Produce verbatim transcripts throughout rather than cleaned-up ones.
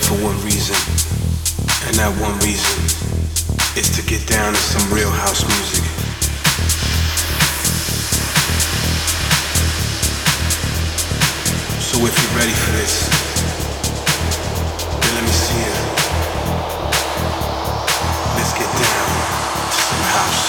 for one reason, and that one reason is to get down to some real house music. So if you're ready for this, then let me see you. Let's get down to some house.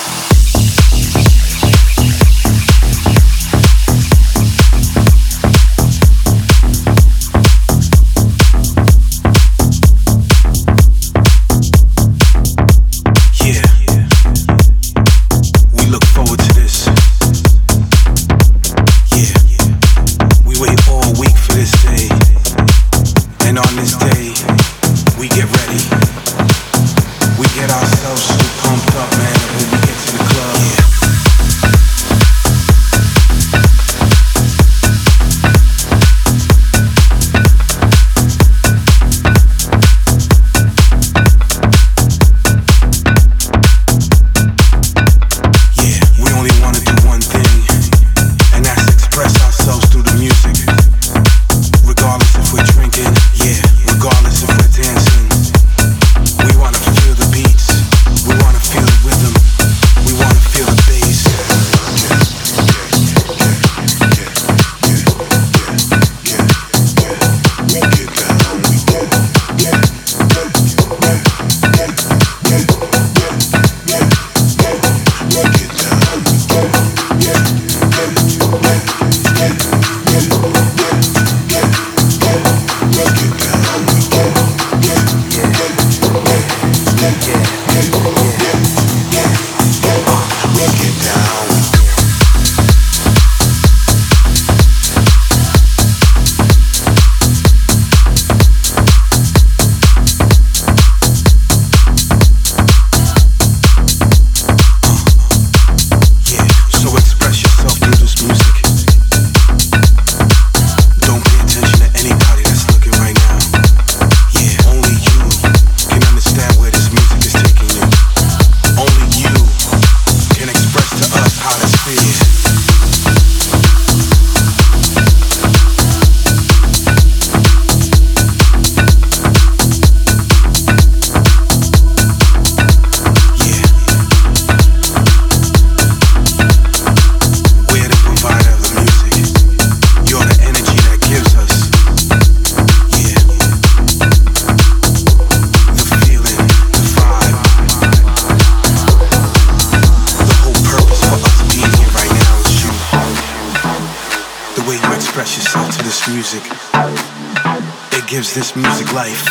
This music life.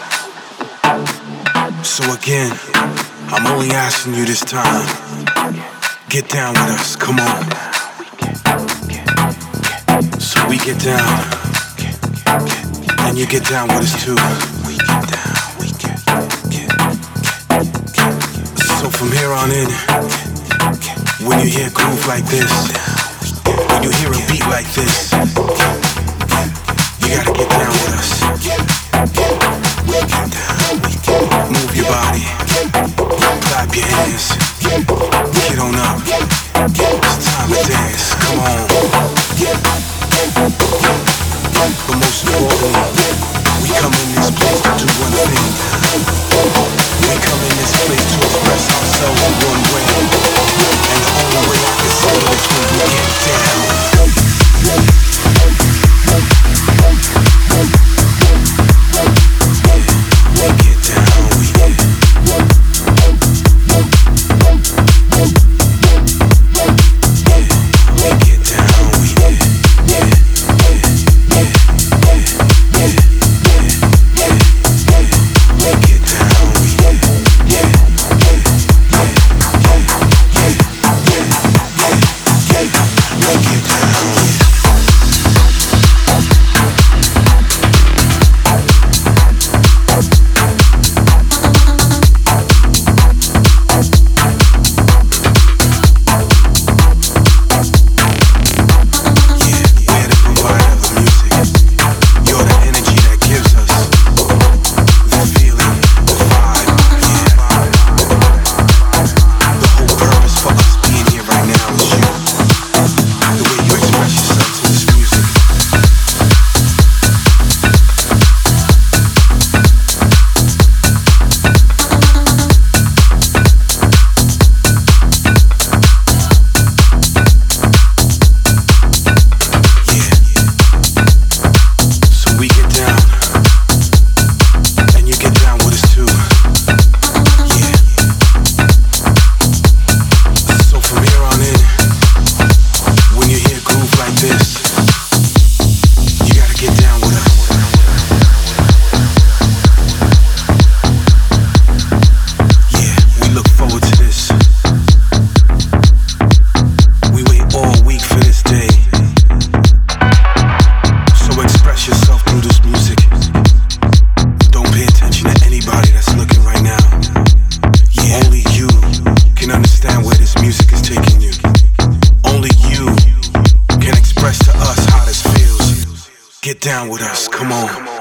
So again, I'm only asking you this time, get down with us, come on. So we get down, and you get down with us too. So from here on in, when you hear a groove like this, when you hear a beat like this, you gotta get down with us. Move your body, clap your hands, get on up. It's time to dance, come on. But most importantly, we come in this place to do one thing. We come in this place to express ourselves in one way. And the only way I can say it is when we get down. Yeah. Get down with us, come on.